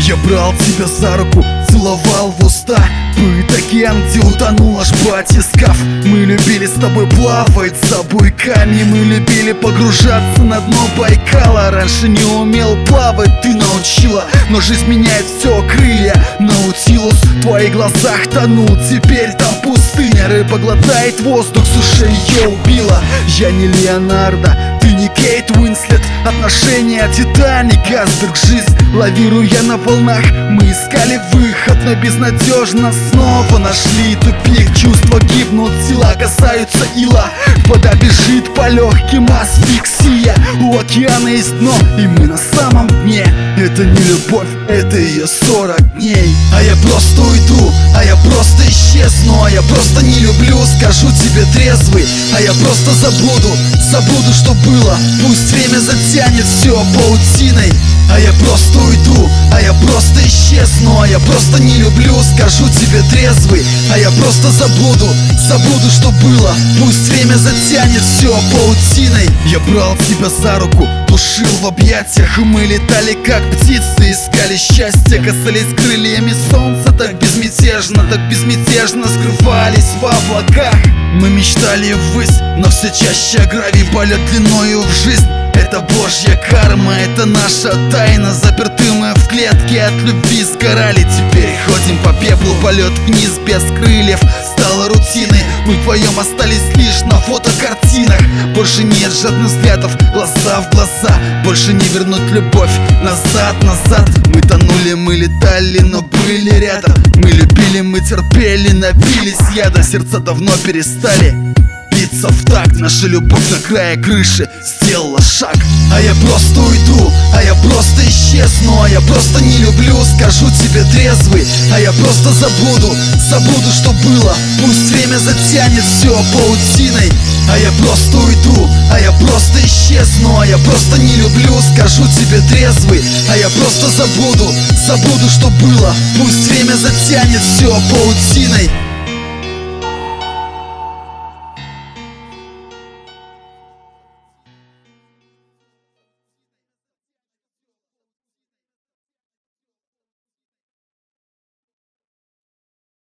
Я брал тебя за руку, целовал в уста. Быт океан, где утонул аж батискаф. Мы любили с тобой плавать за буйками. Мы любили погружаться на дно Байкала. Раньше не умел плавать, ты научила. Но жизнь меняет все, крылья Наутилус в твоих глазах тонул. Теперь там пустыня, рыба глотает воздух, суша ее убила. Я не Леонардо, ты не Кейт Уинслет. Отношения Титаник, айсберг, жизнь лавируя на волнах. Мы искали выход, но безнадежно снова нашли тупик. Чувства гибнут, тела касаются ила. Вода бежит по легким, асфиксия. У океана есть дно, и мы на самом дне. Это не любовь, это ее 40 дней. А я просто уйду, а я просто исчезну. А я просто не люблю, скажу тебе трезвый. А я просто забуду, что было. Пусть время затянет все паутиной. А я просто уйду, а я просто исчезну. А я просто не люблю, скажу тебе трезвый. А я просто забуду, что было. Пусть время затянет все паутиной. Я брал тебя за руку, душил в объятиях. И мы летали как птицы, искали счастье. Касались крыльями солнца так безмятежно скрывались в облаках. Мы мечтали ввысь, но все чаще гравий. Полет длиною в жизнь, это божья карма, это наша тайна. Заперты мы в клетке, от любви сгорали. Теперь ходим по пеплу, полет вниз без крыльев стало рутиной. Мы вдвоем остались лишь на фотокартинах. Больше нет жадных взглядов, глаза в глаза. Больше не вернуть любовь назад. Мы тонули, мы летали, но были рядом. Мы любили, мы терпели, напились яда. Сердца давно перестали биться в такт. Наша любовь на крае крыши сделала шаг. А я просто уйду, а я просто исчезну. А я просто не люблю, скажу тебе трезвый. А я просто забуду, что было. Пусть время затянет все паутиной. А я просто уйду, а я просто исчезну. А я просто не люблю, скажу тебе трезвый. А я просто забуду, что было. Пусть время затянет все паутиной.